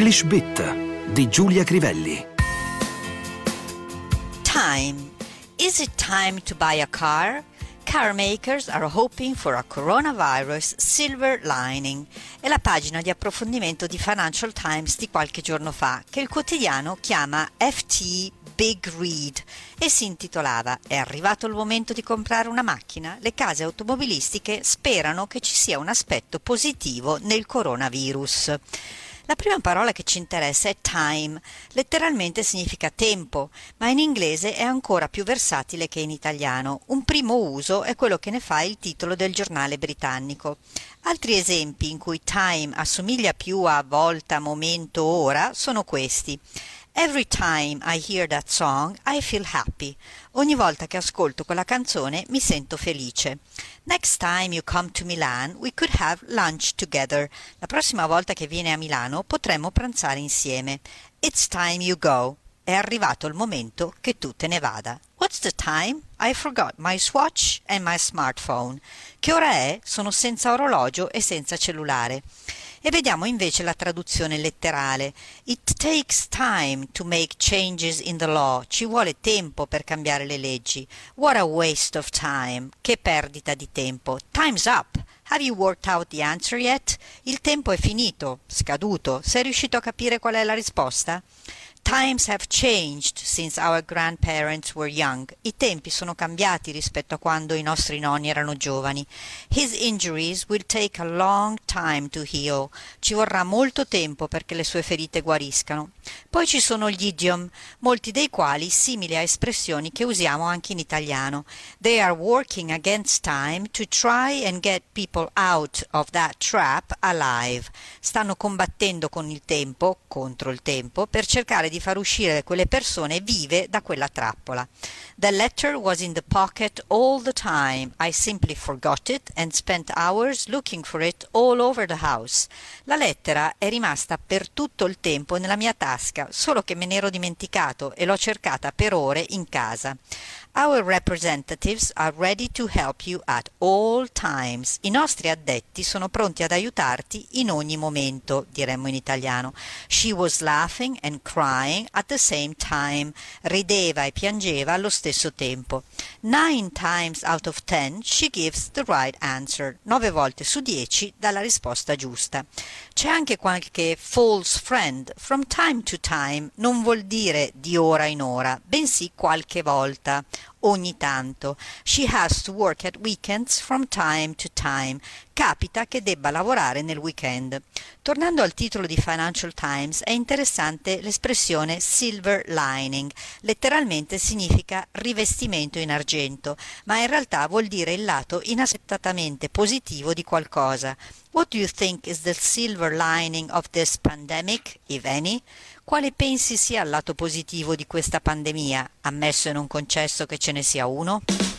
English Bit di Giulia Crivelli. Time. Is it time to buy a car? Car makers are hoping for a coronavirus silver lining. È la pagina di approfondimento di Financial Times di qualche giorno fa, che il quotidiano chiama FT Big Read e si intitolava «È arrivato il momento di comprare una macchina? Le case automobilistiche sperano che ci sia un aspetto positivo nel coronavirus». La prima parola che ci interessa è time, letteralmente significa tempo, ma in inglese è ancora più versatile che in italiano. Un primo uso è quello che ne fa il titolo del giornale britannico. Altri esempi in cui time assomiglia più a volta, momento, ora sono questi. Every time I hear that song, I feel happy. Ogni volta che ascolto quella canzone mi sento felice. Next time you come to Milan, we could have lunch together. La prossima volta che vieni a Milano potremmo pranzare insieme. It's time you go. È arrivato il momento che tu te ne vada. What's the time? I forgot my watch and my smartphone. Che ora è? Sono senza orologio e senza cellulare. E vediamo invece la traduzione letterale. It takes time to make changes in the law. Ci vuole tempo per cambiare le leggi. What a waste of time. Che perdita di tempo. Time's up. Have you worked out the answer yet? Il tempo è finito, scaduto. Sei riuscito a capire qual è la risposta? Times have changed since our grandparents were young. I tempi sono cambiati rispetto a quando i nostri nonni erano giovani. His injuries will take a long time to heal. Ci vorrà molto tempo perché le sue ferite guariscano. Poi ci sono gli idiom, molti dei quali simili a espressioni che usiamo anche in italiano. They are working against time to try and get people out of that trap alive. Stanno combattendo con il tempo, contro il tempo, per cercare di far uscire quelle persone vive da quella trappola. The letter was in the pocket all the time. I simply forgot it and spent hours looking for it all over the house. La lettera è rimasta per tutto il tempo nella mia tasca, solo che me ne ero dimenticato e l'ho cercata per ore in casa. Our representatives are ready to help you at all times. I nostri addetti sono pronti ad aiutarti in ogni momento, diremmo in italiano. She was laughing and crying at the same time. Rideva e piangeva allo stesso tempo. 9 times out of 10 she gives the right answer. 9 volte su 10 dà la risposta giusta. C'è anche qualche false friend. From time to time non vuol dire di ora in ora, bensì qualche volta. Ogni tanto. She has to work at weekends from time to time. Capita che debba lavorare nel weekend. Tornando al titolo di Financial Times, è interessante l'espressione silver lining. Letteralmente significa rivestimento in argento, ma in realtà vuol dire il lato inaspettatamente positivo di qualcosa. What do you think is the silver lining of this pandemic, if any? Quale pensi sia il lato positivo di questa pandemia, ammesso e non concesso che ce ne sia uno?